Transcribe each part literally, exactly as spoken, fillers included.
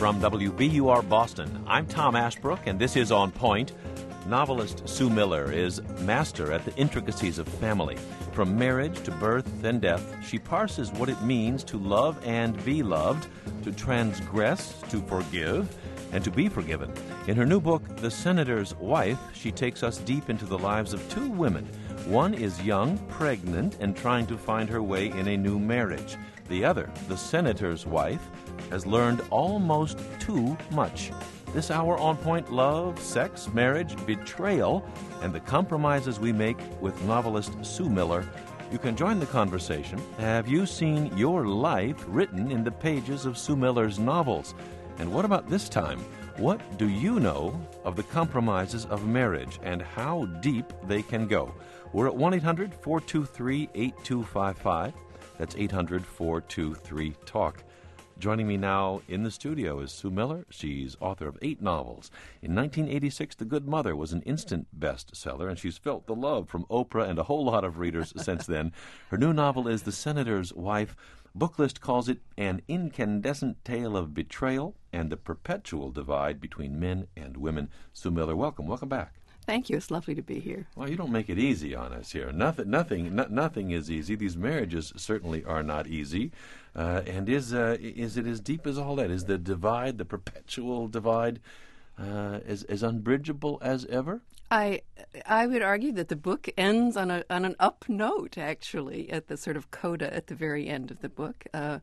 From W B U R Boston, I'm Tom Ashbrook, and this is On Point. Novelist Sue Miller is master at the intricacies of family. From marriage to birth and death, she parses what it means to love and be loved, to transgress, to forgive, and to be forgiven. In her new book, The Senator's Wife, she takes us deep into the lives of two women. One is young, pregnant, and trying to find her way in a new marriage. The other, the Senator's Wife, has learned almost too much. This hour on point: love, sex, marriage, betrayal, and the compromises we make with novelist Sue Miller. You can join the conversation. Have you seen your life written in the pages of Sue Miller's novels? And what about this time? What do you know of the compromises of marriage and how deep they can go? We're at one eight hundred four two three eight two five five. That's eight hundred four two three talk. Joining me now in the studio is Sue Miller. She's author of eight novels. In nineteen eighty-six, The Good Mother was an instant bestseller, and she's felt the love from Oprah and a whole lot of readers since then. Her new novel is The Senator's Wife. Booklist calls it an incandescent tale of betrayal and the perpetual divide between men and women. Sue Miller, welcome. Welcome back. Thank you. It's lovely to be here. Well, you don't make it easy on us here. Nothing, nothing, no, nothing is easy. These marriages certainly are not easy. Uh, and is uh, is it as deep as all that? Is the divide, the perpetual divide, uh, as as unbridgeable as ever? I I would argue that the book ends on a on an up note, actually, at the sort of coda at the very end of the book. Uh,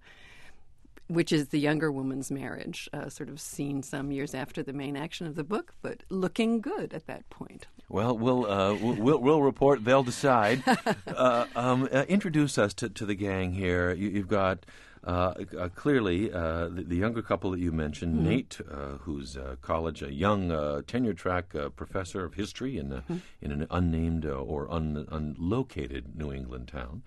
which is the younger woman's marriage, uh, sort of seen some years after the main action of the book, but looking good at that point. Well, we'll uh, we'll, we'll report. They'll decide. uh, um, uh, introduce us to, to the gang here. You, you've got uh, uh, clearly uh, the, the younger couple that you mentioned, mm-hmm. Nate, uh, who's a college, a young uh, tenure-track uh, professor of history in uh, mm-hmm. in an unnamed uh, or un, unlocated New England town.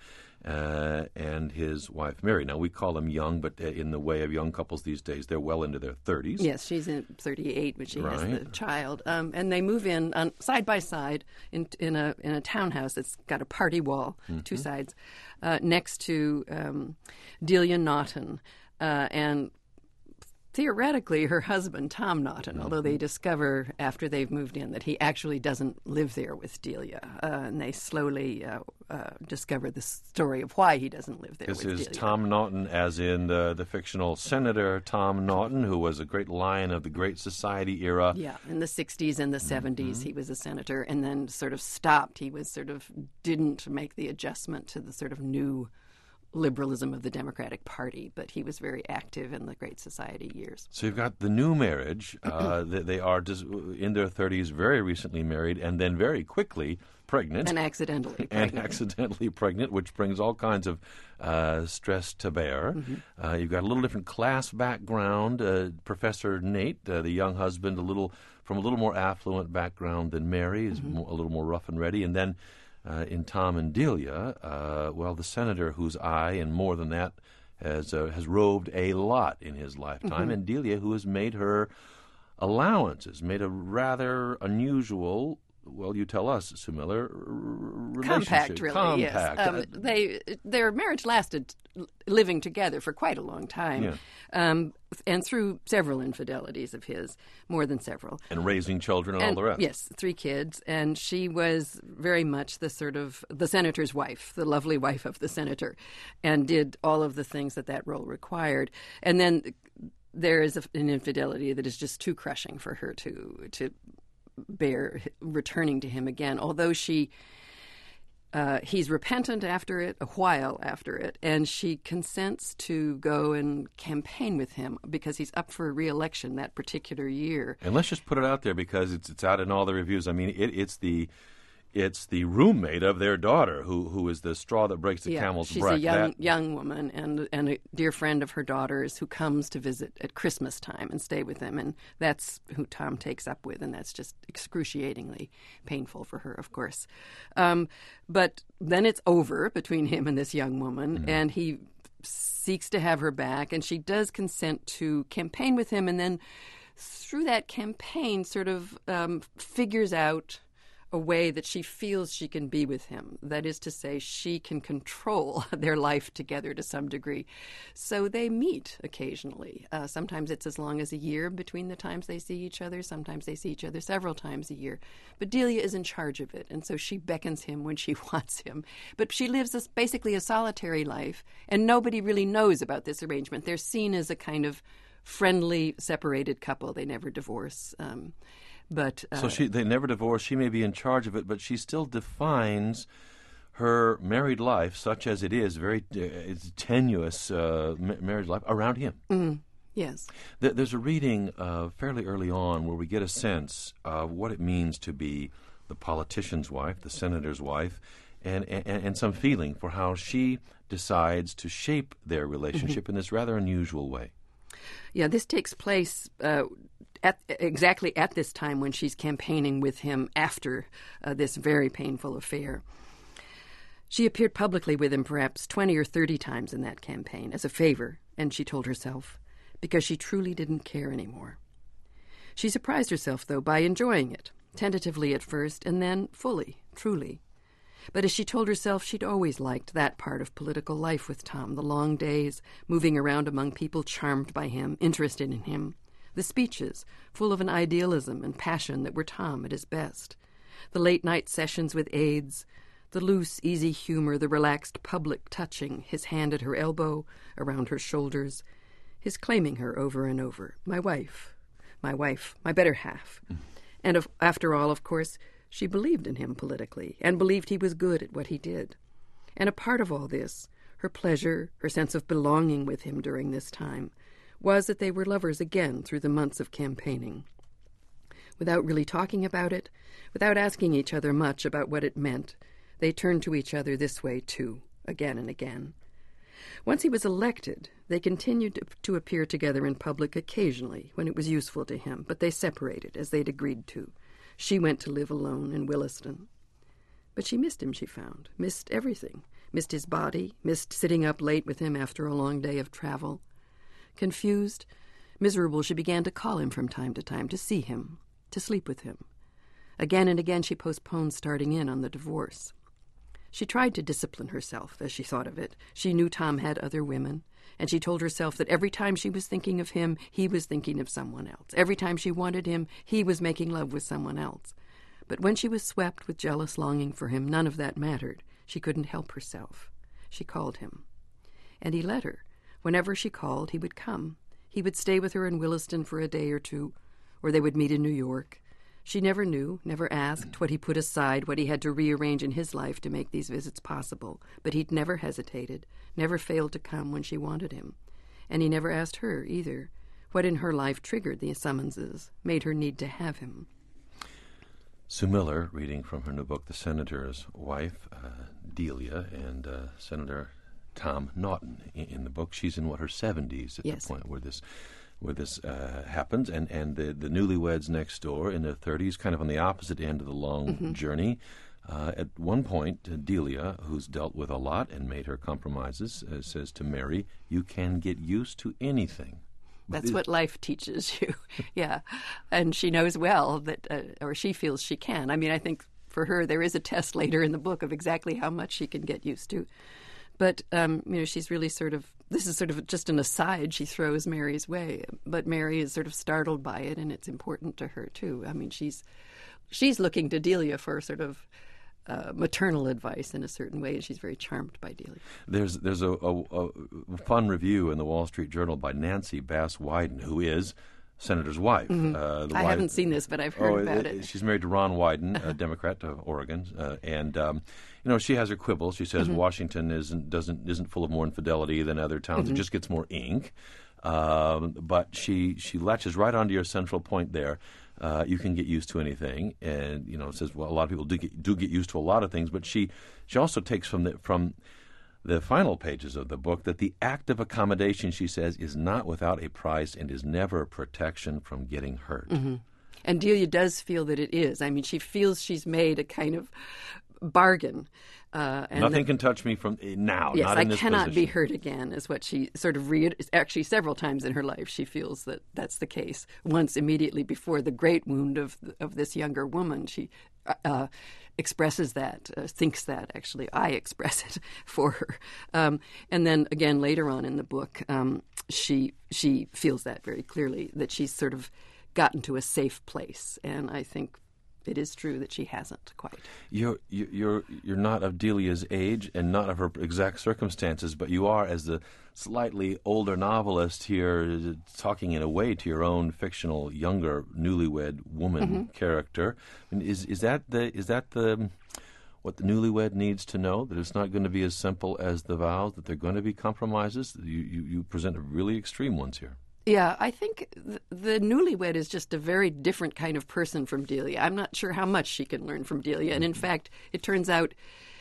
Uh, and his wife, Mary. Now, we call them young, but uh, in the way of young couples these days, they're well into their thirties. Yes, she's in thirty-eight, but she right. has the child. Um, and they move in on, side by side in, in a in a townhouse that's got a party wall, mm-hmm. two sides, uh, next to um, Delia Naughton. Uh, and theoretically, her husband, Tom Naughton, mm-hmm. although they discover after they've moved in that he actually doesn't live there with Delia. Uh, and they slowly uh, uh, discover the story of why he doesn't live there this with Delia. This is Tom Naughton, as in the, the fictional Senator Tom Naughton, who was a great lion of the Great Society era. Yeah, in the sixties and the seventies, mm-hmm. he was a senator, and then sort of stopped. He was sort of didn't make the adjustment to the sort of new liberalism of the Democratic Party, but he was very active in the Great Society years. So you've got the new marriage. Uh, they, they are just in their thirties, very recently married, and then very quickly pregnant. And accidentally and pregnant. accidentally pregnant, which brings all kinds of uh, stress to bear. Mm-hmm. Uh, you've got a little different class background. Uh, Professor Nate, uh, the young husband, a little from a little more affluent background than Mary, is mm-hmm. more, a little more rough and ready. And then Uh, in Tom and Delia, uh, well, the senator whose eye, and more than that, has uh, has roved a lot in his lifetime, mm-hmm. and Delia, who has made her allowances, made a rather unusual, well, you tell us, Sue Miller, r- relationship. Compact, really, Compact. yes. Um, they, their marriage lasted living together for quite a long time, yeah. um, and through several infidelities of his, more than several. And raising children and, and all the rest. Yes, three kids, and she was very much the sort of the senator's wife, the lovely wife of the senator, and did all of the things that that role required. And then there is a, an infidelity that is just too crushing for her to to bear, returning to him again, although she uh, he's repentant after it, a while after it, and she consents to go and campaign with him because he's up for re-election that particular year. And let's just put it out there because it's it's out in all the reviews. I mean, it, it's the it's the roommate of their daughter who who is the straw that breaks the yeah, camel's she's back. She's a young that... young woman and and a dear friend of her daughter's who comes to visit at Christmas time and stay with them, and that's who Tom takes up with, and that's just excruciatingly painful for her, of course. Um, but then it's over between him and this young woman, mm-hmm. and he seeks to have her back, and she does consent to campaign with him, and then through that campaign sort of um, figures out a way that she feels she can be with him. That is to say, she can control their life together to some degree. So they meet occasionally. Uh, sometimes it's as long as a year between the times they see each other. Sometimes they see each other several times a year. But Delia is in charge of it, and so she beckons him when she wants him. But she lives a, basically a solitary life, and nobody really knows about this arrangement. They're seen as a kind of friendly, separated couple. They never divorce. Um, But, uh, so she, they never divorce. She may be in charge of it, but she still defines her married life, such as it is, very uh, it's tenuous uh, ma- marriage life, around him. Mm, yes. Th- there's a reading uh, fairly early on where we get a sense of what it means to be the politician's wife, the senator's wife, and, and, and some feeling for how she decides to shape their relationship mm-hmm. in this rather unusual way. Yeah, this takes place uh, at exactly at this time when she's campaigning with him after uh, this very painful affair. She appeared publicly with him perhaps twenty or thirty times in that campaign as a favor, and she told herself, because she truly didn't care anymore. She surprised herself, though, by enjoying it, tentatively at first, and then fully, truly. But as she told herself, she'd always liked that part of political life with Tom, the long days, moving around among people charmed by him, interested in him, the speeches, full of an idealism and passion that were Tom at his best, the late-night sessions with aides, the loose, easy humor, the relaxed public touching, his hand at her elbow, around her shoulders, his claiming her over and over, my wife, my wife, my better half. Mm. And of, after all, of course, she believed in him politically, and believed he was good at what he did. And a part of all this, her pleasure, her sense of belonging with him during this time, was that they were lovers again through the months of campaigning. Without really talking about it, without asking each other much about what it meant, they turned to each other this way, too, again and again. Once he was elected, they continued to, to appear together in public occasionally when it was useful to him, but they separated, as they'd agreed to. She went to live alone in Williston. But she missed him, she found, missed everything, missed his body, missed sitting up late with him after a long day of travel. Confused, miserable, she began to call him from time to time, to see him, to sleep with him. Again and again she postponed starting in on the divorce. She tried to discipline herself as she thought of it. She knew Tom had other women, and she told herself that every time she was thinking of him, he was thinking of someone else. Every time she wanted him, he was making love with someone else. But when she was swept with jealous longing for him, none of that mattered. She couldn't help herself. She called him. And he let her. Whenever she called, he would come. He would stay with her in Williston for a day or two, or they would meet in New York. She never knew, never asked what he put aside, what he had to rearrange in his life to make these visits possible. But he'd never hesitated, never failed to come when she wanted him. And he never asked her, either, what in her life triggered these summonses, made her need to have him. Sue Miller, reading from her new book, The Senator's Wife, uh, Delia, and uh, Senator Tom Naughton in, in the book. She's in, what, her seventies at yes. the point where this where this uh, happens, and, and the, the newlyweds next door in their thirties, kind of on the opposite end of the long mm-hmm. journey. Uh, at one point, uh, Delia, who's dealt with a lot and made her compromises, uh, says to Mary, you can get used to anything. That's what life teaches you. Yeah. And she knows well that, uh, or she feels she can. I mean, I think for her there is a test later in the book of exactly how much she can get used to. But, um, you know, she's really sort of, this is sort of just an aside she throws Mary's way. But Mary is sort of startled by it, and it's important to her, too. I mean, she's she's looking to Delia for sort of uh, maternal advice in a certain way, and she's very charmed by Delia. There's there's a, a, a fun review in the Wall Street Journal by Nancy Bass Wyden, who is Senator's wife. Mm-hmm. Uh, the I wife, haven't seen this, but I've heard oh, about it, it. She's married to Ron Wyden, a Democrat of Oregon, uh, and um, you know she has her quibbles. She says mm-hmm. Washington isn't doesn't isn't full of more infidelity than other towns. Mm-hmm. It just gets more ink. Um, but she she latches right onto your central point there. Uh, you can get used to anything, and you know says well a lot of people do get, do get used to a lot of things. But she she also takes from the from the final pages of the book that the act of accommodation, she says, is not without a price and is never a protection from getting hurt. Mm-hmm. And Delia does feel that it is. I mean, she feels she's made a kind of bargain. Uh, and Nothing that, can touch me from now. Yes, not I in this cannot position. be hurt again, is what she sort of read. Actually, several times in her life, she feels that that's the case. Once, immediately before the great wound of of this younger woman, she uh, expresses that, uh, thinks that, actually. I express it for her. Um, and then, again, later on in the book, um, she she feels that very clearly, that she's sort of gotten to a safe place. And I think it is true that she hasn't quite. You're you're you're not of Delia's age and not of her exact circumstances, but you are, as the slightly older novelist here, talking in a way to your own fictional, younger, newlywed woman mm-hmm. character. I mean, is is that the is that the what the newlywed needs to know, that it's not going to be as simple as the vows, that there are going to be compromises? You you, you present really extreme ones here. Yeah, I think th- the newlywed is just a very different kind of person from Delia. I'm not sure how much she can learn from Delia. And in fact, it turns out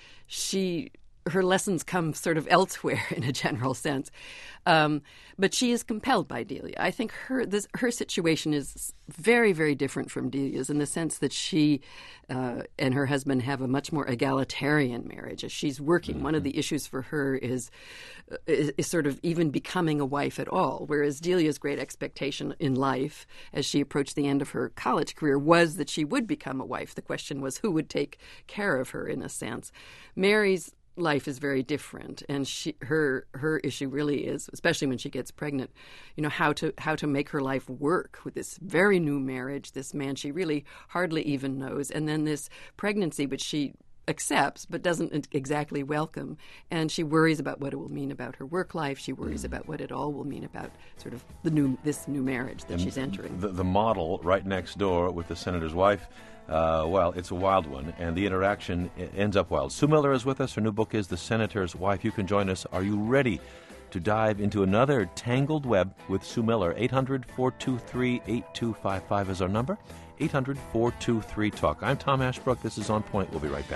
she her lessons come sort of elsewhere in a general sense. Um, but she is compelled by Delia. I think her this, her situation is very, very different from Delia's in the sense that she uh, and her husband have a much more egalitarian marriage. As she's working, mm-hmm. one of the issues for her is, is is sort of even becoming a wife at all, whereas Delia's great expectation in life as she approached the end of her college career was that she would become a wife. The question was who would take care of her, in a sense. Mary's life is very different, and she her her issue really is, especially when she gets pregnant, you know, how to how to make her life work with this very new marriage, this man she really hardly even knows, and then this pregnancy which she accepts but doesn't exactly welcome, and she worries about what it will mean about her work life. She worries mm. about what it all will mean about sort of the new this new marriage that and she's entering. The, the model right next door with the senator's wife, uh, well, it's a wild one, and the interaction ends up wild. Sue Miller is with us. Her new book is The Senator's Wife. You can join us. Are you ready to dive into another tangled web with Sue Miller? eight hundred, four two three, eight two five five is our number. eight hundred, four two three, talk. I'm Tom Ashbrook. This is On Point. We'll be right back.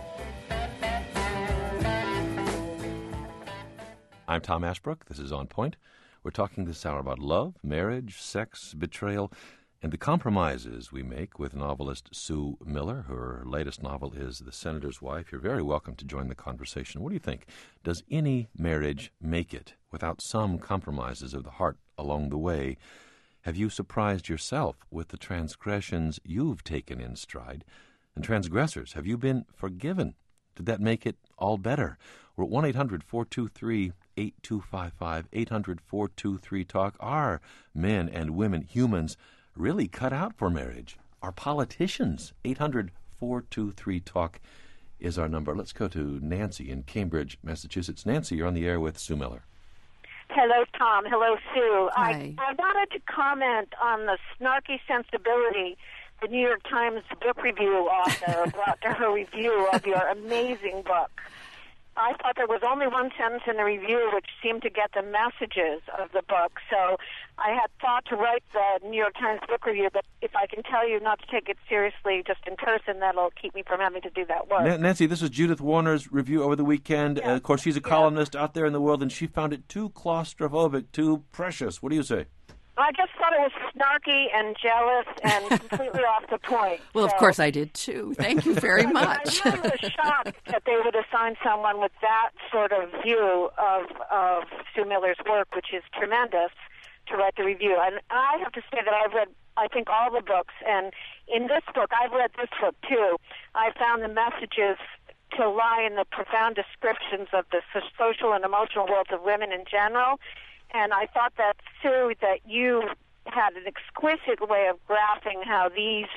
I'm Tom Ashbrook. This is On Point. We're talking this hour about love, marriage, sex, betrayal, and the compromises we make with novelist Sue Miller. Her latest novel is The Senator's Wife. You're very welcome to join the conversation. What do you think? Does any marriage make it without some compromises of the heart along the way? Have you surprised yourself with the transgressions you've taken in stride? And transgressors, have you been forgiven? Did that make it all better? We're at one eight hundred, four two three, eight two five five, eight hundred, four two three, talk. Are men and women, humans, really cut out for marriage? Are politicians? eight hundred, four two three, talk is our number. Let's go to Nancy in Cambridge, Massachusetts. Nancy, you're on the air with Sue Miller. Hello, Tom. Hello, Sue. Hi. I, I wanted to comment on the snarky sensibility the New York Times book review author brought to her review of your amazing book. I thought there was only one sentence in the review which seemed to get the messages of the book, so I had thought to write the New York Times book review, but if I can tell you not to take it seriously just in person, that'll keep me from having to do that work. Nancy, this was Judith Warner's review over the weekend. Yeah. Uh, of course, she's a columnist yeah. out there in the world, and she found it too claustrophobic, too precious. What do you say? I just thought it was snarky and jealous and completely off the point. Well, so. Of course I did, too. Thank you very much. I really was shocked that they would assign someone with that sort of view of, of Sue Miller's work, which is tremendous, to write the review. And I have to say that I've read, I think, all the books. And in this book, I've read this book, too. I found the messages to lie in the profound descriptions of the social and emotional worlds of women in general. And I thought that, Sue, that you had an exquisite way of graphing how these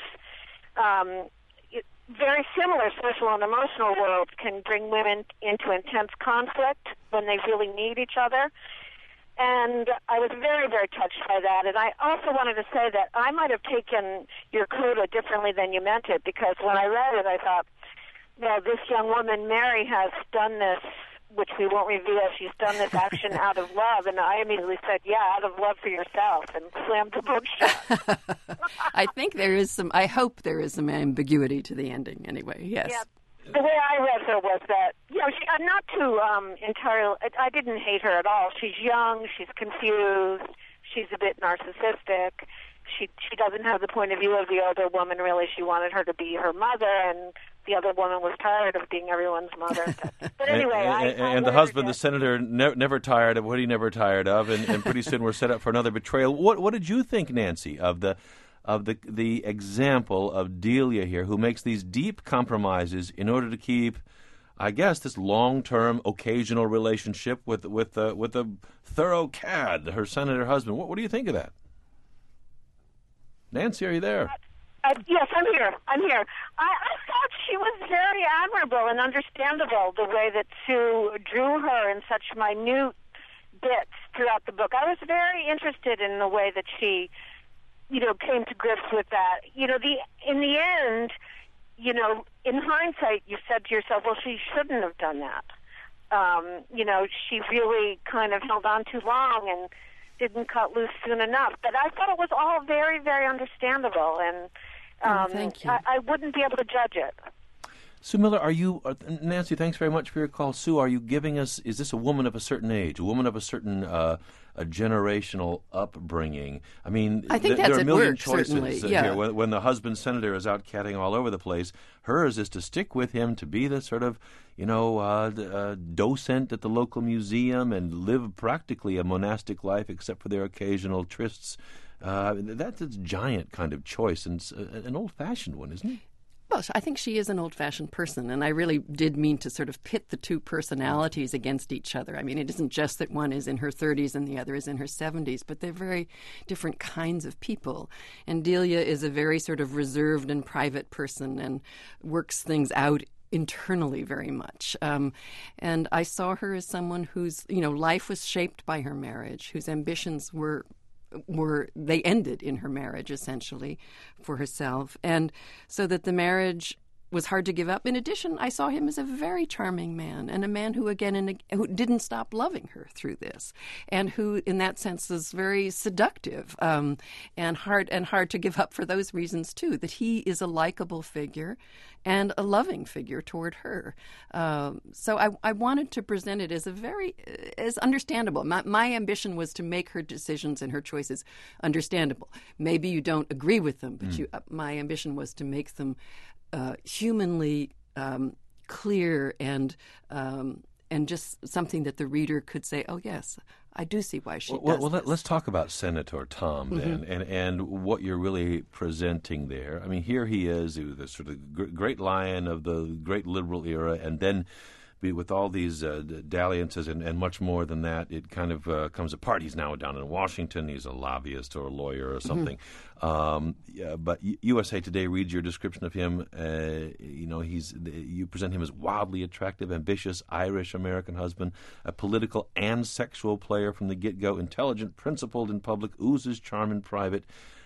um, very similar social and emotional worlds can bring women into intense conflict when they really need each other. And I was very, very touched by that. And I also wanted to say that I might have taken your coda differently than you meant it, because when I read it, I thought, well, this young woman, Mary, has done this, which we won't reveal. She's done this action out of love. And I immediately said, yeah, out of love for yourself, and slammed the book shut. I think there is some, I hope there is some ambiguity to the ending anyway, yes. Yeah. The way I read her was that, you know, she, I'm not too um, entirely, I, I didn't hate her at all. She's young, she's confused, she's a bit narcissistic. She she doesn't have the point of view of the older woman, really. She wanted her to be her mother, and the other woman was tired of being everyone's mother. But, but anyway, and, I, and, I and the husband, it. the senator, ne- never tired of what he never tired of, and, and pretty soon we're set up for another betrayal. What what did you think, Nancy, of the of the the example of Delia here, who makes these deep compromises in order to keep, I guess, this long-term, occasional relationship with with uh, with a thorough cad, her senator husband. What, what do you think of that? Nancy, are you there? Uh, yes, I'm here. I'm here. I, I thought she was very admirable and understandable, the way that Sue drew her in such minute bits throughout the book. I was very interested in the way that she, you know, came to grips with that. You know, the in the end, you know, in hindsight, you said to yourself, well, she shouldn't have done that. Um, you know, she really kind of held on too long and didn't cut loose soon enough. But I thought it was all very, very understandable, and um, oh, thank you. I, I wouldn't be able to judge it. Sue Miller, are you, uh, Nancy, thanks very much for your call. Sue, are you giving us, is this a woman of a certain age, a woman of a certain uh, a generational upbringing? I mean, I think th- that's there are a at million work, choices certainly, uh, yeah. here. When, when the husband senator is out catting all over the place, hers is to stick with him, to be the sort of, you know, uh, uh, docent at the local museum and live practically a monastic life except for their occasional trysts. Uh, that's a giant kind of choice, and uh, an old-fashioned one, isn't it? Well, I think she is an old-fashioned person, and I really did mean to sort of pit the two personalities against each other. I mean, it isn't just that one is in her thirties and the other is in her seventies, but they're very different kinds of people. And Delia is a very sort of reserved and private person and works things out internally very much. Um, and I saw her as someone whose, you know, life was shaped by her marriage, whose ambitions were were they ended in her marriage, essentially, for herself. And so that the marriage was hard to give up. In addition, I saw him as a very charming man, and a man who, again, and who didn't stop loving her through this, and who, in that sense, is very seductive um, and hard and hard to give up for those reasons too. That he is a likable figure and a loving figure toward her. Um, so I, I wanted to present it as a very as understandable. My, my ambition was to make her decisions and her choices understandable. Maybe you don't agree with them, but mm. you, uh, my ambition was to make them Uh, humanly um, clear and um, and just something that the reader could say, "Oh yes, I do see why she well, does." Well, this. let's talk about Senator Tom then, Mm-hmm. and and what you're really presenting there. I mean, here he is, he was the sort of gr- great lion of the great liberal era, and then be with all these uh, dalliances and, and much more than that, it kind of uh, comes apart. He's now down in Washington. He's a lobbyist or a lawyer or something. Mm-hmm. Um, yeah, but U S A Today reads your description of him. Uh, you know, he's you present him as wildly attractive, ambitious Irish-American husband, a political and sexual player from the get-go, intelligent, principled in public, oozes charm in private.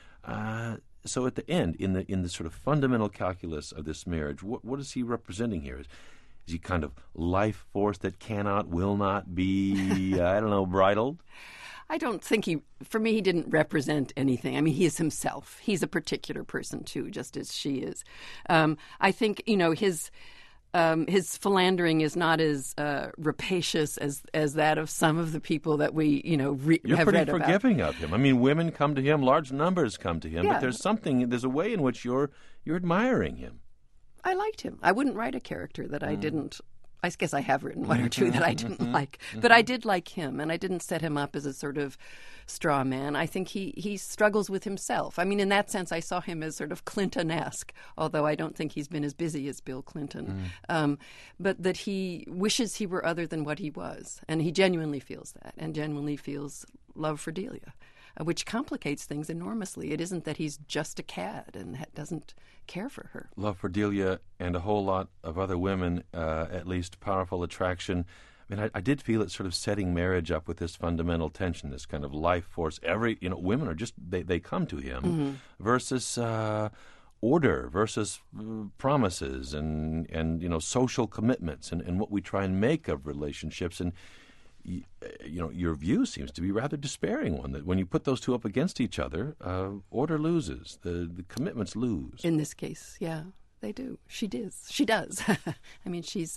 Uh, so at the end, in the in the sort of fundamental calculus of this marriage, what what is he representing here? Is, Is he kind of life force that cannot, will not be, I don't know, bridled? I don't think he, for me, he didn't represent anything. I mean, he is himself. He's a particular person, too, just as she is. Um, I think, you know, his um, his philandering is not as uh, rapacious as, as that of some of the people that we, you know, re- You're have pretty read about. You're pretty forgiving of him. I mean, women come to him, large numbers come to him, Yeah. but there's something, there's a way in which you're you're admiring him. I liked him. I wouldn't write a character that I didn't. I guess I have written one or two that I didn't like, but I did like him, and I didn't set him up as a sort of straw man. I think he, he struggles with himself. I mean, in that sense, I saw him as sort of Clinton-esque, although I don't think he's been as busy as Bill Clinton. Mm. Um, but that he wishes he were other than what he was, and he genuinely feels that, and genuinely feels love for Delia, which complicates things enormously. It isn't that he's just a cad and ha- doesn't care for her. Love for Delia and a whole lot of other women, uh, at least powerful attraction. I mean, I, I did feel it sort of setting marriage up with this fundamental tension, this kind of life force. Every, you know, women are just, they, they come to him mm-hmm. versus uh, order, versus uh, promises and, and, you know, social commitments and, and what we try and make of relationships. And You, you know, your view seems to be a rather despairing one, that when you put those two up against each other, uh, order loses, the, the commitments lose. In this case, yeah, they do. She does. She does. I mean, she's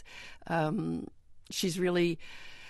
um, she's really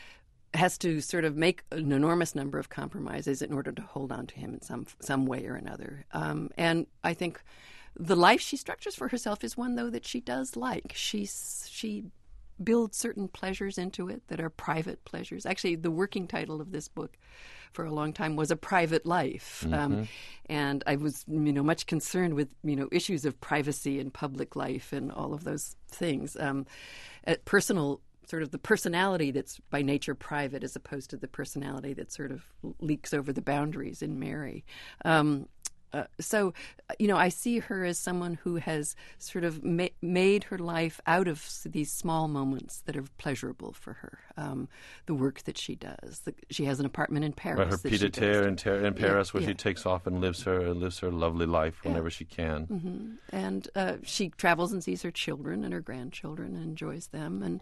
has to sort of make an enormous number of compromises in order to hold on to him in some some way or another. Um, and I think the life she structures for herself is one, though, that she does like. She's she. build certain pleasures into it that are private pleasures. Actually, the working title of this book for a long time was a private life. Mm-hmm. Um, and I was, you know, much concerned with, you know, issues of privacy and public life and all of those things. Um, personal, sort of the personality that's by nature private as opposed to the personality that sort of leaks over the boundaries in Mary. Um, Uh, so, you know, I see her as someone who has sort of ma- made her life out of these small moments that are pleasurable for her. Um, the work that she does. The, she has an apartment in Paris. Right, her pied à terre in, ter- in Paris, yeah, where yeah. she takes off and lives her lives her lovely life whenever yeah. she can. Mm-hmm. And uh, she travels and sees her children and her grandchildren and enjoys them. And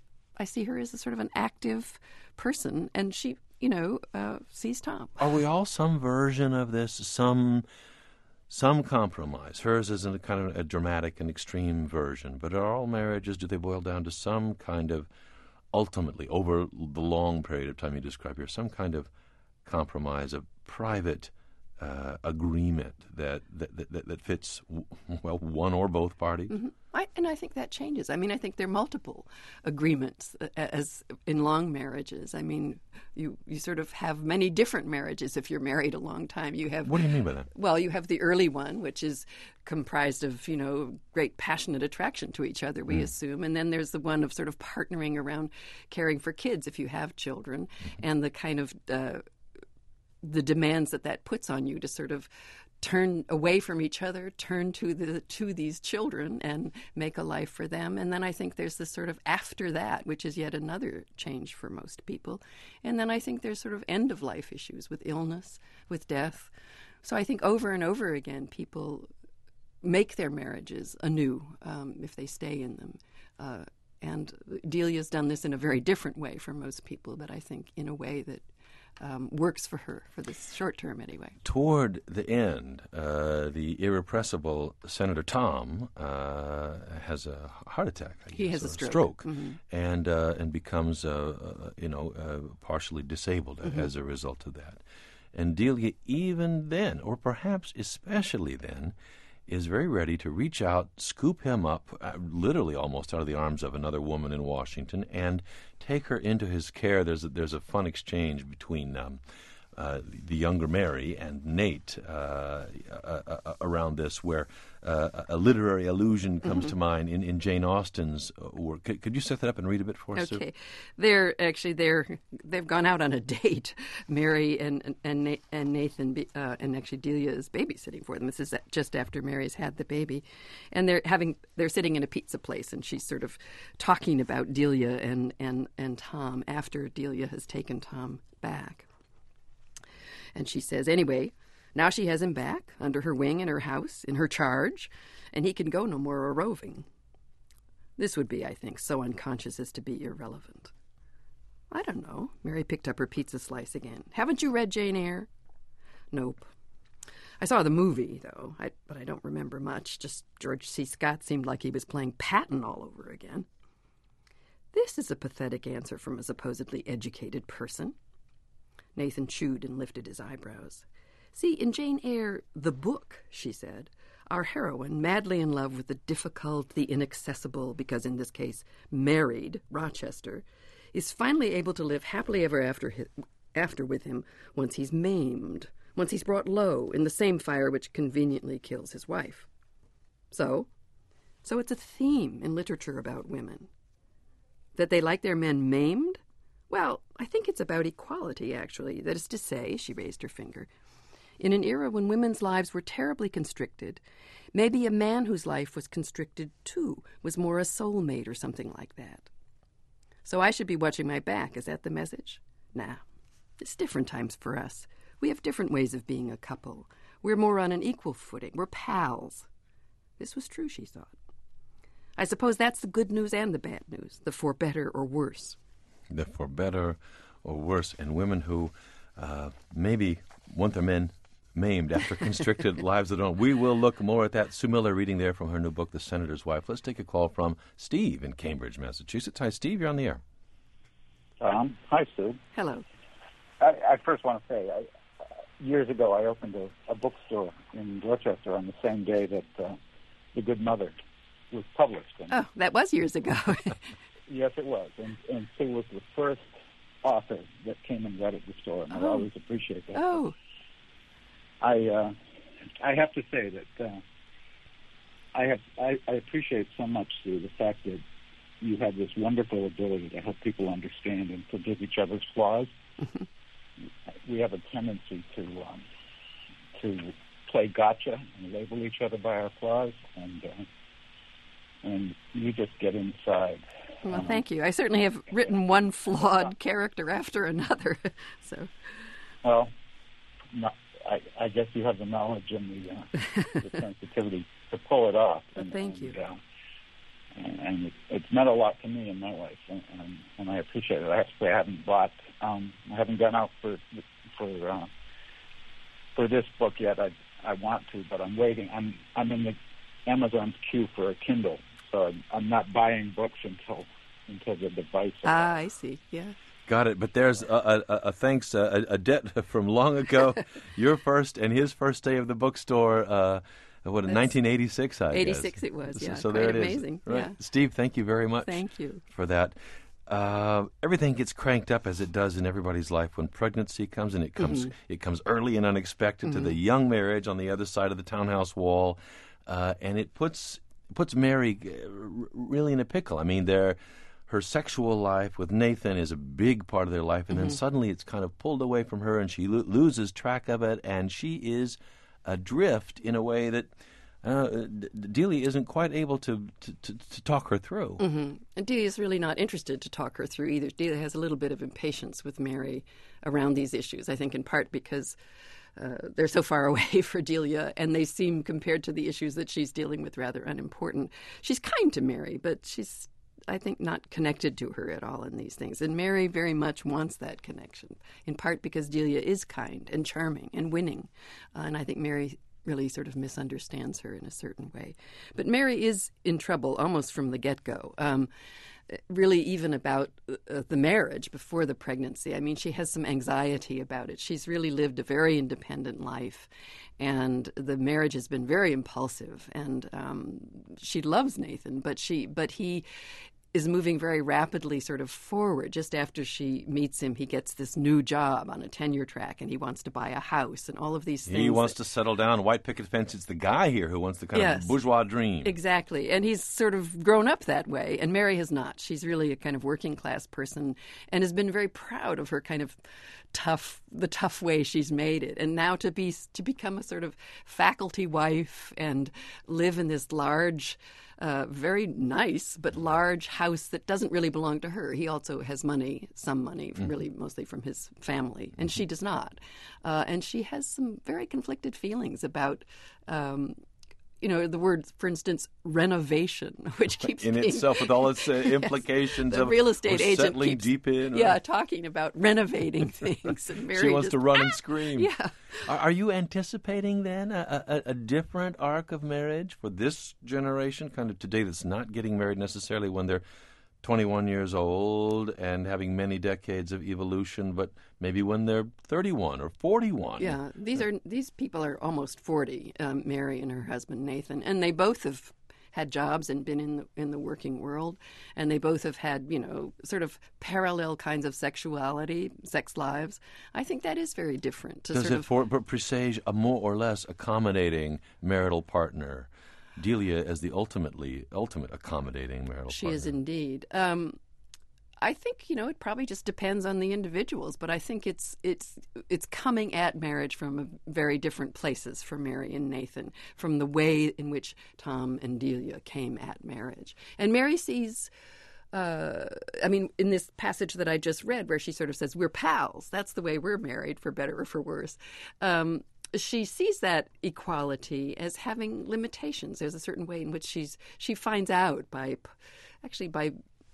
I see her as a sort of an active person, and she, you know, uh, sees Tom. Are we all some version of this, some some compromise? Hers is a kind of a dramatic and extreme version, but are all marriages, do they boil down to some kind of, ultimately, over the long period of time you describe here, some kind of compromise, a private uh, agreement that that, that that fits, well, one or both parties? Mm-hmm. I, and I think that changes. I mean, I think there are multiple agreements as in long marriages. I mean, you, you sort of have many different marriages if you're married a long time. You have. What do you mean by that? Well, you have the early one, which is comprised of, you know, great passionate attraction to each other, we mm. assume. And then there's the one of sort of partnering around caring for kids if you have children, mm-hmm. and the kind of uh, the demands that that puts on you to sort of turn away from each other, turn to the to these children and make a life for them. And then I think there's this sort of after that, which is yet another change for most people. And then I think there's sort of end-of-life issues with illness, with death. So I think over and over again, people make their marriages anew um, if they stay in them. Uh, and Delia's done this in a very different way for most people, but I think in a way that Um, works for her, for the short term anyway. Toward the end, uh, the irrepressible Senator Tom uh, has a heart attack. I he guess, has a stroke, stroke mm-hmm. and uh, and becomes, uh, uh, you know, uh, partially disabled mm-hmm. as a result of that. And Delia, even then, or perhaps especially then, is very ready to reach out, scoop him up, uh, literally almost out of the arms of another woman in Washington, and take her into his care. There's a, there's a fun exchange between um, uh, the younger Mary and Nate uh, uh, uh, around this, where uh, a literary allusion comes mm-hmm. to mind in, in Jane Austen's work. Could, could you set that up and read a bit for us? Okay, Sue? they're actually they're they've gone out on a date, Mary and and and Nathan, uh, and actually Delia is babysitting for them. This is just after Mary's had the baby, and they're having they're sitting in a pizza place, and she's sort of talking about Delia and and and Tom after Delia has taken Tom back. And she says, anyway, now she has him back, under her wing in her house, in her charge, and he can go no more a-roving. This would be, I think, so unconscious as to be irrelevant. I don't know. Mary picked up her pizza slice again. Haven't you read Jane Eyre? Nope. I saw the movie, though, I, but I don't remember much. Just George C. Scott seemed like he was playing Patton all over again. This is a pathetic answer from a supposedly educated person. Nathan chewed and lifted his eyebrows. See, in Jane Eyre, the book, she said, our heroine, madly in love with the difficult, the inaccessible, because in this case, married Rochester, is finally able to live happily ever after, his, after with him once he's maimed, once he's brought low in the same fire which conveniently kills his wife. So, so it's a theme in literature about women. That they like their men maimed? Well, I think it's about equality, actually. That is to say, she raised her finger, in an era when women's lives were terribly constricted, maybe a man whose life was constricted, too, was more a soulmate or something like that. So I should be watching my back. Is that the message? Nah. It's different times for us. We have different ways of being a couple. We're more on an equal footing. We're pals. This was true, she thought. I suppose that's the good news and the bad news, the for better or worse. The for better or worse, and women who uh, maybe want their men maimed after constricted lives of their own. We will look more at that. Sue Miller reading there from her new book, The Senator's Wife. Let's take a call from Steve in Cambridge, Massachusetts. Hi, Steve. You're on the air. Um, hi, Sue. Hello. I, I first want to say, I, uh, years ago, I opened a, a bookstore in Dorchester on the same day that uh, The Good Mother was published. And oh, that was years ago. yes, it was. And, and Sue was the first author that came and read at the store, and oh. I always appreciate that. Oh. I uh, I have to say that uh, I have I, I appreciate so much, Sue, the fact that you have this wonderful ability to help people understand and forgive each other's flaws. Mm-hmm. We have a tendency to um, to play gotcha and label each other by our flaws, and uh, and you just get inside. Well, um, thank you. I certainly have written one flawed character after another. So, well, no, I, I guess you have the knowledge and the, uh, the sensitivity to pull it off. Well, and, thank and, you. Uh, and and it, it's meant a lot to me in my life, and, and, and I appreciate it. Actually, I haven't bought, um, I haven't gone out for for uh, for this book yet. I I want to, but I'm waiting. I'm I'm in the Amazon's queue for a Kindle. So I'm, I'm not buying books until until the device. Ah, I see. Yeah. Got it. But there's a, a, a thanks, a, a debt from long ago. Your first and his first day of the bookstore. Uh, what in nineteen eighty-six? I eighty-six guess. It was. Yeah. So, so Quite there it amazing. is. Right. Yeah. Steve, thank you very much. Thank you for that. Uh, everything gets cranked up as it does in everybody's life when pregnancy comes, and it comes mm-hmm. it comes early and unexpected mm-hmm. to the young marriage on the other side of the townhouse wall, uh, and it puts. puts Mary really in a pickle. I mean, their her sexual life with Nathan is a big part of their life, and mm-hmm. then suddenly it's kind of pulled away from her, and she lo- loses track of it, and she is adrift in a way that uh, Delia isn't quite able to, to, to, to talk her through. Mm-hmm. And Delia is really not interested to talk her through either. Delia has a little bit of impatience with Mary around these issues, I think in part because Uh, they're so far away for Delia, and they seem, compared to the issues that she's dealing with, rather unimportant. She's kind to Mary, but she's, I think, not connected to her at all in these things. And Mary very much wants that connection, in part because Delia is kind and charming and winning. Uh, and I think Mary really sort of misunderstands her in a certain way. But Mary is in trouble almost from the get-go. Um, really even about uh, the marriage before the pregnancy. I mean, she has some anxiety about it. She's really lived a very independent life, and the marriage has been very impulsive. And um, she loves Nathan, but she, but he is moving very rapidly sort of forward. Just after she meets him, he gets this new job on a tenure track, and he wants to buy a house and all of these things. He wants that, to settle down. White picket fence, it's the guy here who wants the kind yes, of bourgeois dream. Exactly. And he's sort of grown up that way, and Mary has not. She's really a kind of working class person and has been very proud of her kind of tough, the tough way she's made it. And now to be to become a sort of faculty wife and live in this large, Uh, very nice but large house that doesn't really belong to her. He also has money, some money, mm-hmm. really mostly from his family, and she does not. Uh, and she has some very conflicted feelings about, um, you know, the word, for instance, renovation, which keeps in being, itself with all its uh, implications. yes, the of real estate agent settling keeps, deep in. Or... Yeah, talking about renovating things. And Mary she wants just, to run ah! and scream. Yeah. Are, are you anticipating then a, a, a different arc of marriage for this generation, kind of today, that's not getting married necessarily when they're twenty-one years old and having many decades of evolution, but maybe when they're thirty-one or forty-one? Yeah, these are these people are almost forty, um, Mary and her husband Nathan, and they both have had jobs and been in the, in the working world, and they both have had, you know, sort of parallel kinds of sexuality, sex lives. I think that is very different. To Does sort it of, for, presage a more or less accommodating marital partner? Delia as the ultimately ultimate accommodating marital she partner. She is indeed. Um, I think, you know, it probably just depends on the individuals, but I think it's it's it's coming at marriage from a very different places for Mary and Nathan, from the way in which Tom and Delia came at marriage. And Mary sees, uh, I mean, in this passage that I just read, where she sort of says, we're pals, that's the way we're married, for better or for worse. Um, she sees that equality as having limitations. There's a certain way in which she's she finds out by, actually by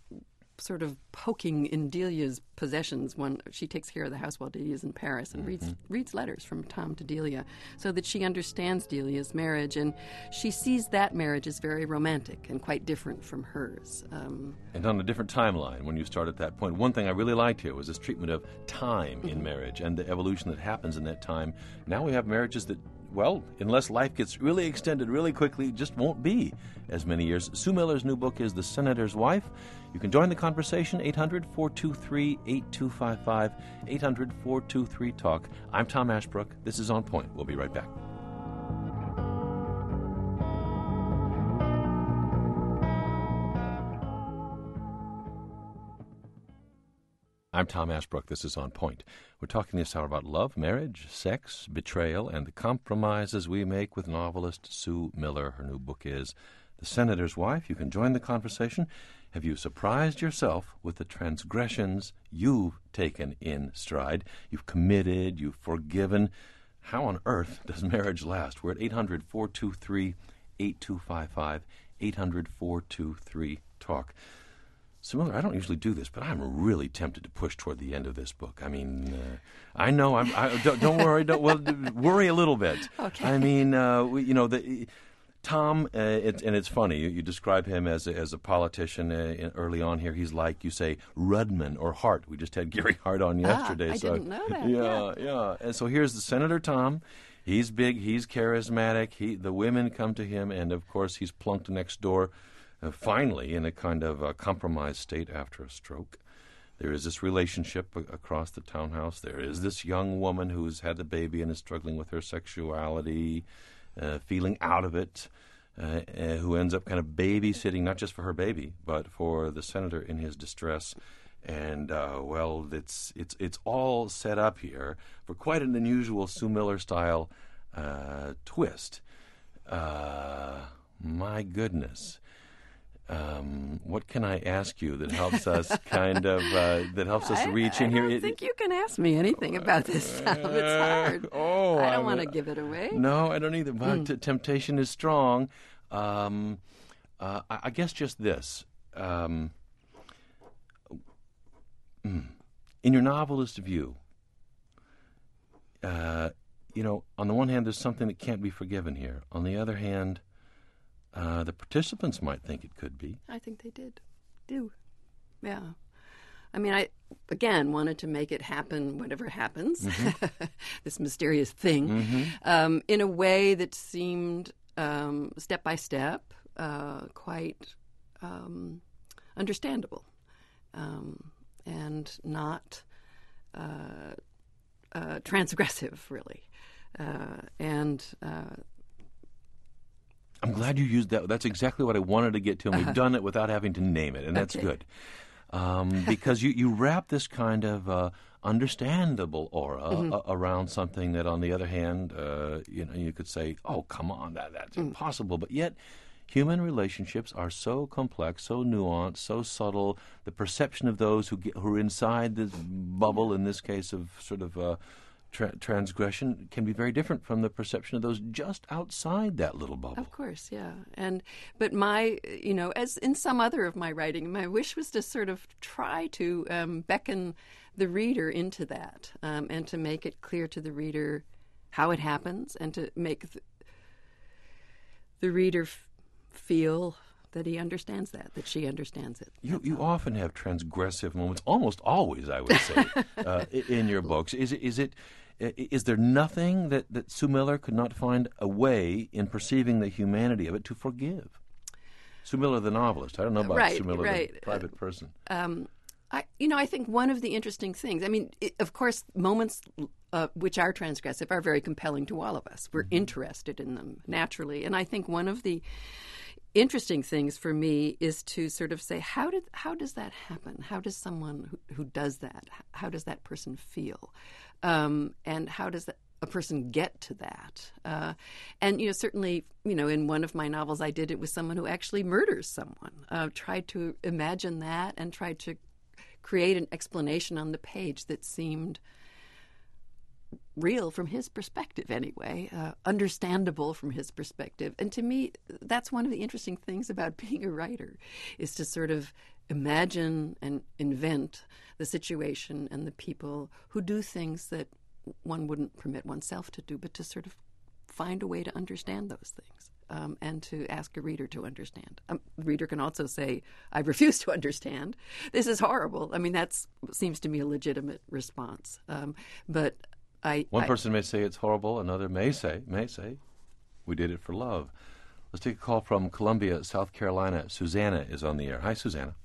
sort of poking in Delia's possessions when she takes care of the house while Delia's in Paris and mm-hmm. reads reads letters from Tom to Delia, so that she understands Delia's marriage, and she sees that marriage as very romantic and quite different from hers. Um, and on a different timeline when you start at that point. One thing I really liked here was this treatment of time mm-hmm. in marriage and the evolution that happens in that time. Now we have marriages that well, unless life gets really extended really quickly, it just won't be as many years. Sue Miller's new book is The Senator's Wife. You can join the conversation, eight hundred, four two three, eight two five five, eight hundred, four two three, talk. I'm Tom Ashbrook. This is On Point. We'll be right back. I'm Tom Ashbrook. This is On Point. We're talking this hour about love, marriage, sex, betrayal, and the compromises we make with novelist Sue Miller. Her new book is The Senator's Wife. You can join the conversation. Have you surprised yourself with the transgressions you've taken in stride? You've committed, you've forgiven. How on earth does marriage last? We're at eight hundred, four two three, eight two five five, eight hundred, four two three, talk. Sue Miller, I don't usually do this, but I'm really tempted to push toward the end of this book. I mean, uh, I know. I'm, I, don't, don't worry. Don't well, worry a little bit. Okay. I mean, uh, we, you know, the, Tom, uh, it, and it's funny. You, you describe him as a, as a politician uh, in, early on here. He's like, you say, Rudman or Hart. We just had Gary Hart on yesterday. Ah, I so, didn't know that. Yeah, yeah, yeah. And so here's the Senator Tom. He's big. He's charismatic. He the women come to him, and of course he's plunked next door. Uh, finally, in a kind of uh, compromised state after a stroke. There is this relationship a- across the townhouse. There is this young woman who's had a baby and is struggling with her sexuality, uh, feeling out of it, uh, uh, who ends up kind of babysitting, not just for her baby, but for the senator in his distress. And, uh, well, it's, it's, it's all set up here for quite an unusual Sue Miller-style uh, twist. Uh, my goodness. Um, what can I ask you that helps us kind of uh, that helps us I, reach I in here? I don't It, think you can ask me anything about this stuff. It's hard. Oh, I don't I'm, want to give it away. No, I don't either. But Mm. t- temptation is strong. Um, uh, I, I guess just this. Um, in your novelist view, uh, you know, on the one hand, there's something that can't be forgiven here. On the other hand, Uh, the participants might think it could be. I think they did. Do. Yeah. I mean, I, again, wanted to make it happen, whatever happens, mm-hmm. this mysterious thing, mm-hmm. um, in a way that seemed um, step by step, uh, quite um, understandable, um, and not uh, uh, transgressive, really. Uh, and uh, I'm glad you used that. That's exactly what I wanted to get to, and we've done it without having to name it, and that's okay. good. Um, because you, you wrap this kind of uh, understandable aura mm-hmm. uh, around something that, on the other hand, uh, you know, you could say, "Oh, come on, that that's mm. impossible." But yet, human relationships are so complex, so nuanced, so subtle. The perception of those who get, who are inside this bubble, in this case of sort of uh, tra- transgression, can be very different from the perception of those just outside that little bubble. Of course, yeah. And but my, you know, as in some other of my writing, my wish was to sort of try to um, beckon the reader into that, um, and to make it clear to the reader how it happens, and to make th- the reader f- feel that he understands that, that she understands it. You you all. often have transgressive moments, almost always, I would say, uh, in your books. Is it, is it is there nothing that, that Sue Miller could not find a way in perceiving the humanity of it to forgive? Sue Miller, the novelist. I don't know about right, Sue Miller, right. the private person. Um, I, you know, I think one of the interesting things, I mean, it, of course, moments uh, which are transgressive are very compelling to all of us. We're mm-hmm. interested in them naturally. And I think one of the interesting things for me is to sort of say, how did how does that happen? How does someone who, who does that, how does that person feel? Um, and how does that, a person get to that? Uh, and, you know, certainly, you know, in one of my novels, I did it with someone who actually murders someone. Uh, tried to imagine that and tried to create an explanation on the page that seemed real from his perspective anyway, uh, understandable from his perspective. And to me, that's one of the interesting things about being a writer, is to sort of imagine and invent the situation and the people who do things that one wouldn't permit oneself to do, but to sort of find a way to understand those things, um, and to ask a reader to understand. Um, the reader can also say, I refuse to understand. This is horrible. I mean, that seems to me a legitimate response. Um, but I, One I, person may say it's horrible. Another may say, may say, we did it for love. Let's take a call from Columbia, South Carolina. Susanna is on the air. Hi, Susanna.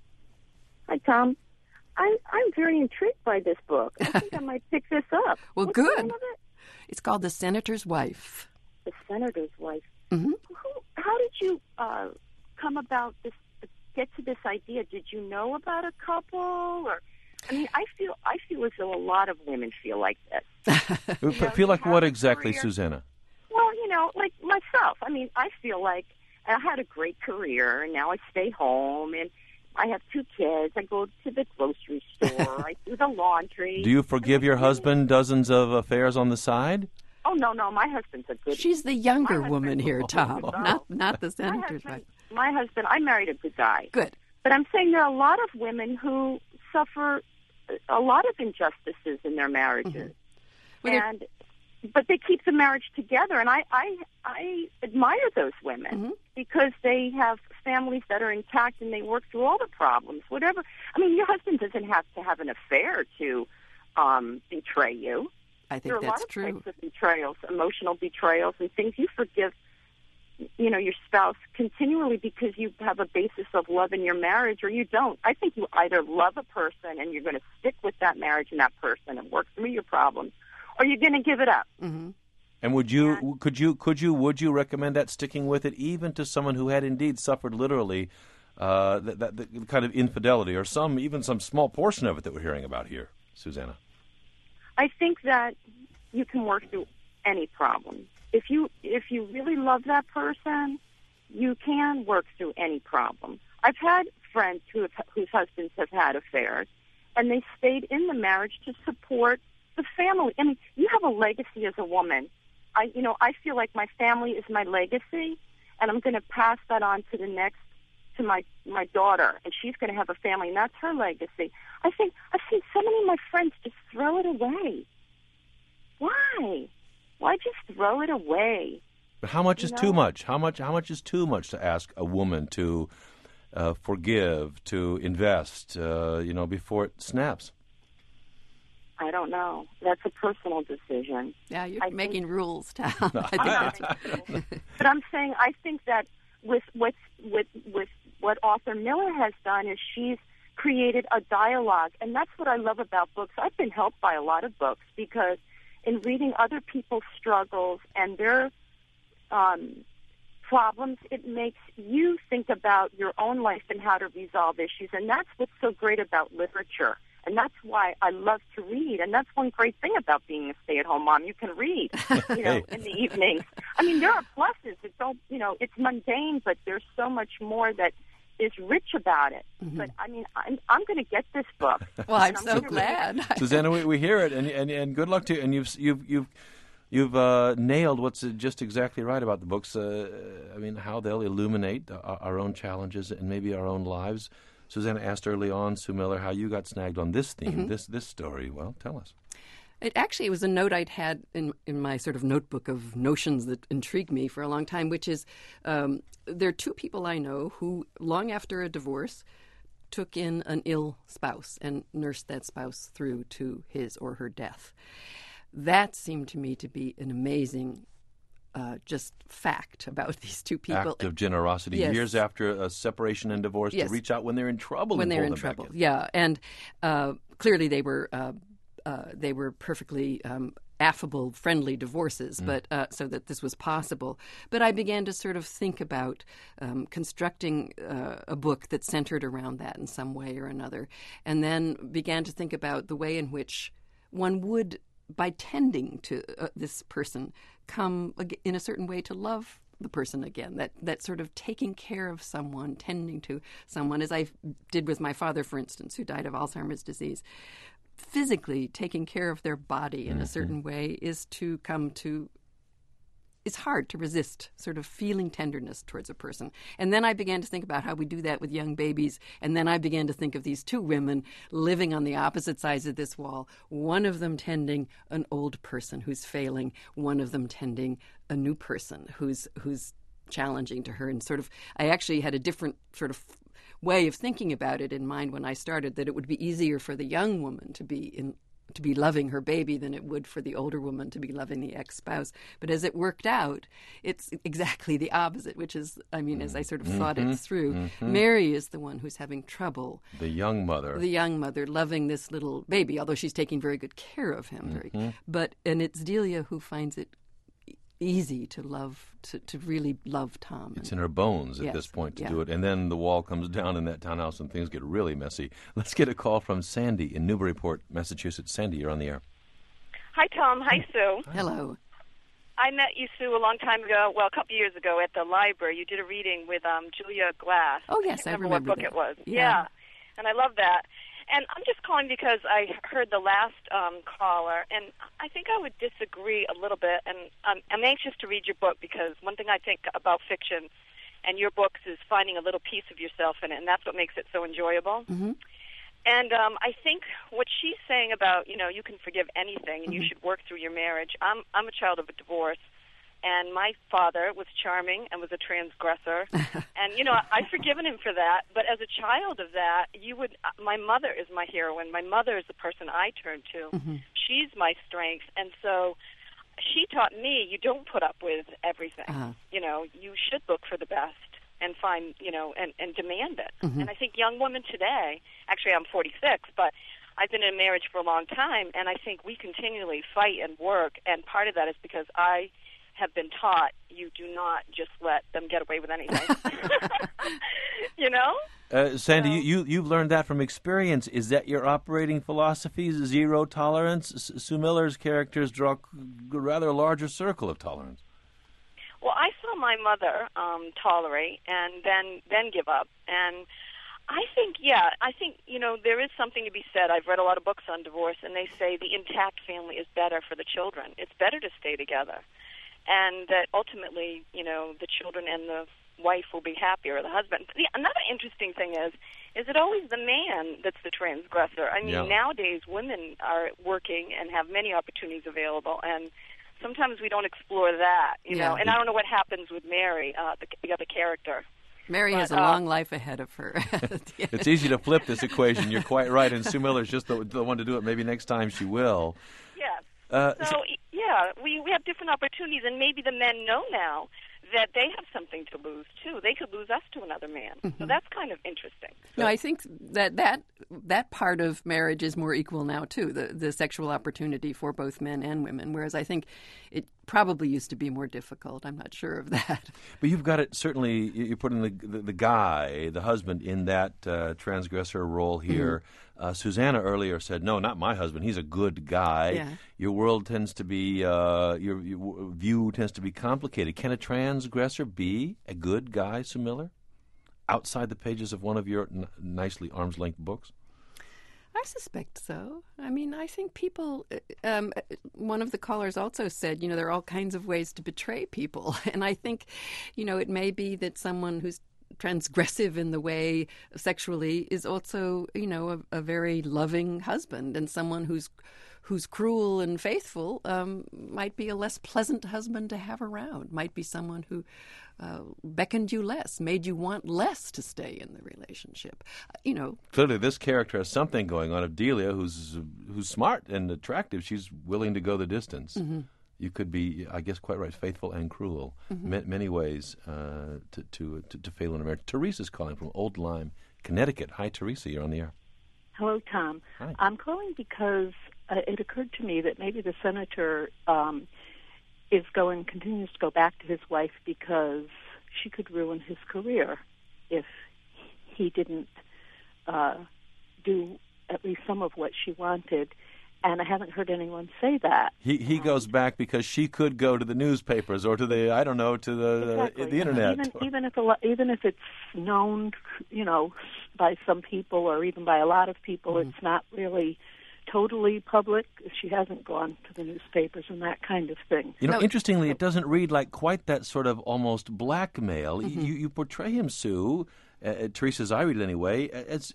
Hi, Tom. I, I'm very intrigued by this book. I think I might pick this up. Well, What's good. the name of it? It's called The Senator's Wife. The Senator's Wife. Mm-hmm. Who, how did you uh, come about this, get to this idea? Did you know about a couple? Or, I mean, I feel I feel as though a lot of women feel like this. You know, feel like you what have a exactly, career. Susanna? Well, you know, like myself. I mean, I feel like I had a great career, and now I stay home, and I have two kids. I go to the grocery store. I do the laundry. Do you forgive your husband dozens of affairs on the side? Oh, no, no. My husband's a good She's the younger My woman husband- here, Tom, Oh. not not the my senator's husband, wife. my husband, I married a good guy. Good. But I'm saying there are a lot of women who suffer a lot of injustices in their marriages. Mm-hmm. Well, and but they keep the marriage together, and I I, I admire those women Mm-hmm. because they have families that are intact and they work through all the problems. Whatever. I mean, your husband doesn't have to have an affair to um, betray you. I think There are a that's lot of true. types of betrayals, emotional betrayals, and things you forgive, you know, your spouse continually because you have a basis of love in your marriage, or you don't. I think you either love a person and you're going to stick with that marriage and that person and work through your problems, or you're going to give it up. Mm-hmm. And would you, could you, could you, would you recommend that, sticking with it, even to someone who had indeed suffered literally uh, that, that, that kind of infidelity, or some, even some small portion of it that we're hearing about here, Susanna? I think that you can work through any problem. If you if you really love that person, you can work through any problem. I've had friends who have, whose husbands have had affairs, and they stayed in the marriage to support the family. I mean, you have a legacy as a woman. I you know I feel like my family is my legacy, and I'm going to pass that on to the next to my my daughter, and she's going to have a family, and that's her legacy. I think I've seen so many of my friends just throw it away. Why? Why just throw it away? But how much You is know? too much? How much? How much is too much to ask a woman to uh, forgive, to invest, uh, you know, before it snaps? I don't know. That's a personal decision. Yeah, you're I making think- rules, Tom. I think that's But I'm saying I think that with with with with what author Miller has done is she's created a dialogue, and that's what I love about books. I've been helped by a lot of books because in reading other people's struggles and their um, problems, it makes you think about your own life and how to resolve issues, and that's what's so great about literature. And that's why I love to read. And that's one great thing about being a stay-at-home mom. You can read, you know, in the evenings. I mean, there are pluses. It's all, you know, it's mundane, but there's so much more that is rich about it. Mm-hmm. But I mean, I'm I'm going to get this book. Well, I'm And so gonna read it. glad. Susanna, we, we hear it, and, and and good luck to you. And you've you've you've you've uh, nailed what's just exactly right about the books. Uh, I mean, how they'll illuminate our, our own challenges and maybe our own lives. Susanna asked early on, Sue Miller, how you got snagged on this theme, Mm-hmm. this this story. Well, tell us. It actually was a note I'd had in in my sort of notebook of notions that intrigued me for a long time, which is um, there are two people I know who, long after a divorce, took in an ill spouse and nursed that spouse through to his or her death. That seemed to me to be an amazing uh, just fact about these two people. Act of generosity, Yes. years after a separation and divorce, Yes. to reach out when they're in trouble. when and they're pull in them back trouble. in. Yeah, and uh, clearly they were uh, uh, they were perfectly um, affable, friendly divorces, but uh, so that this was possible. But I began to sort of think about um, constructing uh, a book that centered around that in some way or another, and then began to think about the way in which one would, by tending to uh, this person, come ag- in a certain way to love the person again, that that sort of taking care of someone, tending to someone, as I did with my father, for instance, who died of Alzheimer's disease. Physically taking care of their body in a certain way is to come to, it's hard to resist sort of feeling tenderness towards a person. And then I began to think about how we do that with young babies. And then I began to think of these two women living on the opposite sides of this wall, one of them tending an old person who's failing, one of them tending a new person who's who's challenging to her. And sort of, I actually had a different sort of way of thinking about it in mind when I started, that it would be easier for the young woman to be in to be loving her baby than it would for the older woman to be loving the ex-spouse. But as it worked out, it's exactly the opposite, which is, I mean, as I sort of mm-hmm. thought it through, mm-hmm. Mary is the one who's having trouble. The young mother. The young mother loving this little baby, although she's taking very good care of him. Very, mm-hmm. But, and it's Delia who finds it easy to love, to, to really love Tom. It's in her bones at yes, this point to yeah. do it. And then the wall comes down in that townhouse and things get really messy. Let's get a call from Sandy in Newburyport, Massachusetts. Sandy, you're on the air. Hi, Tom. Hi, Sue. Hello. I met you, Sue, a long time ago, well, a couple of years ago at the library. You did a reading with um, Julia Glass. Oh, yes, I, I remember, remember what book that. it was. Yeah. yeah. And I love that. And I'm just calling because I heard the last um, caller, and I think I would disagree a little bit. And I'm, I'm anxious to read your book because one thing I think about fiction and your books is finding a little piece of yourself in it, and that's what makes it so enjoyable. Mm-hmm. And um, I think what she's saying about, you know, you can forgive anything and mm-hmm. you should work through your marriage. I'm I'm a child of a divorce. And my father was charming and was a transgressor. And, you know, I've forgiven him for that. But as a child of that, you would, my mother is my heroine. My mother is the person I turn to. Mm-hmm. She's my strength. And so she taught me you don't put up with everything. Uh-huh. You know, you should look for the best and find, you know, and, and demand it. Mm-hmm. And I think young women today, actually I'm forty-six, but I've been in marriage for a long time, and I think we continually fight and work. And part of that is because I have been taught you do not just let them get away with anything. You know? Uh, Sandy, so, you, you, you've learned that from experience. Is that your operating philosophy, zero tolerance? S- Sue Miller's characters draw a rather larger circle of tolerance. Well, I saw my mother um, tolerate and then, then give up. And I think, yeah, I think, you know, there is something to be said. I've read a lot of books on divorce, and they say the intact family is better for the children. It's better to stay together. And that ultimately, you know, the children and the wife will be happier, or the husband. The, another interesting thing is, is it always the man that's the transgressor? I mean, yeah. nowadays women are working and have many opportunities available, and sometimes we don't explore that, you yeah. know. And I don't know what happens with Mary, uh, the, the other character. Mary but, has a uh, long life ahead of her. It's easy to flip this equation. You're quite right, and Sue Miller's just the, the one to do it. Maybe next time she will. Yes. Uh, so, yeah, we, we have different opportunities, and maybe the men know now that they have something to lose, too. They could lose us to another man. Mm-hmm. So that's kind of interesting. No, I think that that, that part of marriage is more equal now, too, the, the sexual opportunity for both men and women, whereas I think it probably used to be more difficult. I'm not sure of that. But you've got it, certainly, you're putting the, the, the guy, the husband, in that uh, transgressor role here. Mm-hmm. Uh, Susanna earlier said, no, not my husband. He's a good guy. Yeah. Your world tends to be, uh, your, your view tends to be complicated. Can a transgressor be a good guy, Sue Miller, outside the pages of one of your n- nicely arm's-length books? I suspect so. I mean, I think people, um, one of the callers also said, you know, there are all kinds of ways to betray people. And I think, you know, it may be that someone who's transgressive in the way sexually is also, you know, a, a very loving husband, and someone who's who's cruel and faithful um, might be a less pleasant husband to have around, might be someone who uh, beckoned you less, made you want less to stay in the relationship. Uh, you know, clearly this character has something going on. Of Delia, who's who's smart and attractive, she's willing to go the distance. Mm-hmm. You could be, I guess, quite right, faithful and cruel. Mm-hmm. Ma- many ways uh, to, to, to to fail in a marriage. Teresa's calling from Old Lyme, Connecticut. Hi, Teresa. You're on the air. Hello, Tom. Hi. I'm calling because uh, it occurred to me that maybe the senator um, is going, continues to go back to his wife because she could ruin his career if he didn't uh, do at least some of what she wanted. And I haven't heard anyone say that. He he um, goes back because she could go to the newspapers or to the I don't know to the exactly. uh, the internet. Even even if a, even if it's known, you know, by some people or even by a lot of people, mm-hmm. it's not really totally public. She hasn't gone to the newspapers and that kind of thing. You know, no. interestingly, it doesn't read like quite that sort of almost blackmail. Mm-hmm. You you portray him, Sue, uh, Teresa, as I read it anyway, as.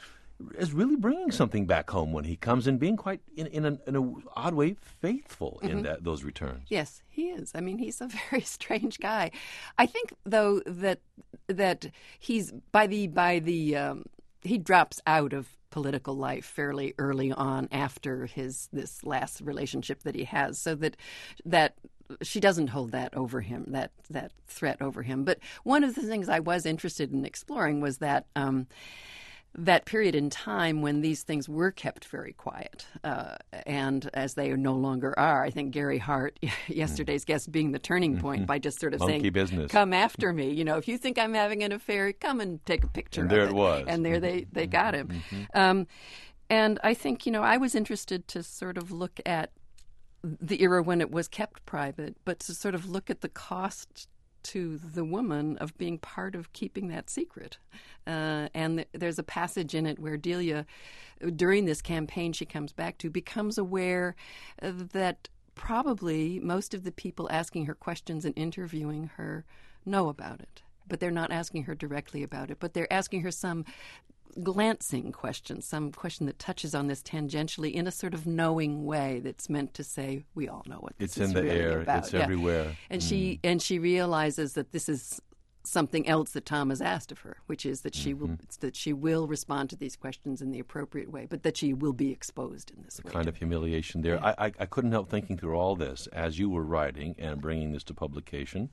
is really bringing something back home when he comes and being quite, in, in, an, in an odd way, faithful mm-hmm. in that, those returns. Yes, he is. I mean, he's a very strange guy. I think, though, that that he's by the by the um, he drops out of political life fairly early on after his this last relationship that he has, so that that she doesn't hold that over him, that that threat over him. But one of the things I was interested in exploring was that um, that period in time when these things were kept very quiet, uh, and as they no longer are. I think Gary Hart, yesterday's guest, being the turning point by just sort of Monkey saying, business. "Come after me. You know, if you think I'm having an affair, come and take a picture." And there of it was. And there they they got him. Mm-hmm. Um, and I think, you know, I was interested to sort of look at the era when it was kept private, but to sort of look at the cost to the woman of being part of keeping that secret. Uh, and th- there's a passage in it where Delia, during this campaign she comes back to, becomes aware uh, that probably most of the people asking her questions and interviewing her know about it. But they're not asking her directly about it, but they're asking her some glancing question, some question that touches on this tangentially in a sort of knowing way that's meant to say, we all know what this It's is in the really air. about. It's Yeah. everywhere. And Mm. she and she realizes that this is something else that Tom has asked of her, which is that she Mm-hmm. will that she will respond to these questions in the appropriate way, but that she will be exposed in this The way. kind of humiliation there. Yeah. I, I, I couldn't help thinking through all this as you were writing and bringing this to publication.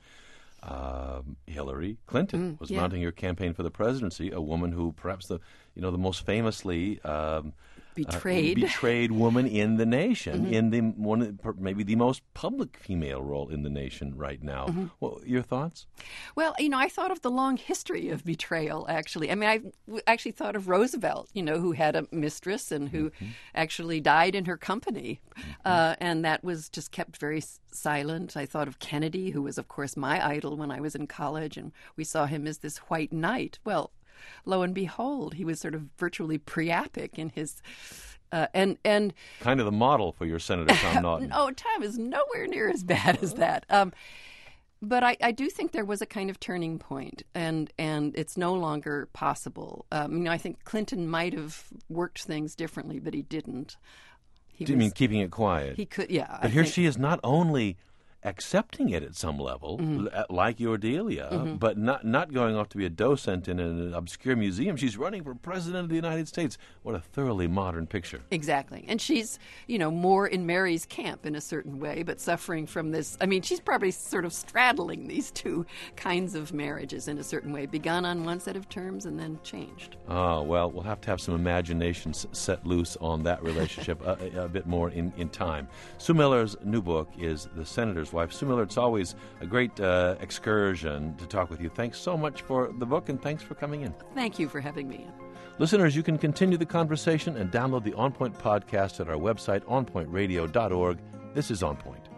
Uh, Hillary Clinton Mm, was yeah. mounting her campaign for the presidency, a woman who perhaps the you know the most famously um, Betrayed. uh, betrayed woman in the nation, Mm-hmm. in the one maybe the most public female role in the nation right now. Mm-hmm. Well, your thoughts? Well, you know, I thought of the long history of betrayal, actually. I mean, I w- actually thought of Roosevelt, you know, who had a mistress and who Mm-hmm. actually died in her company. Mm-hmm. Uh, and that was just kept very s- silent. I thought of Kennedy, who was, of course, my idol when I was in college, and we saw him as this white knight. Well, lo and behold, he was sort of virtually priapic in his... Uh, and and Kind of the model for your Senator Tom Naughton. no, Tom is nowhere near as bad as that. Um, but I, I do think there was a kind of turning point, and and it's no longer possible. Um, you know, I think Clinton might have worked things differently, but he didn't. He Do you was- mean keeping it quiet? he could? Yeah. But I here think- she is not only accepting it at some level, Mm-hmm. l- like your Delia, but not not going off to be a docent in an obscure museum. She's running for president of the United States. What a thoroughly modern picture. Exactly. And she's, you know, more in Mary's camp in a certain way, but suffering from this. I mean, she's probably sort of straddling these two kinds of marriages in a certain way, begun on one set of terms and then changed. Oh, well, we'll have to have some imagination s- set loose on that relationship a, a, a bit more in, in time. Sue Miller's new book is The Senator's Wife. Sue Miller, it's always a great uh, excursion to talk with you. Thanks so much for the book, and thanks for coming in. Thank you for having me in. Listeners, you can continue the conversation and download the On Point podcast at our website, on point radio dot org. This is On Point.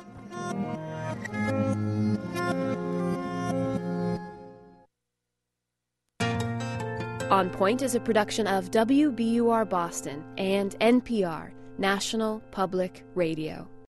On Point is a production of W B U R Boston and N P R, National Public Radio.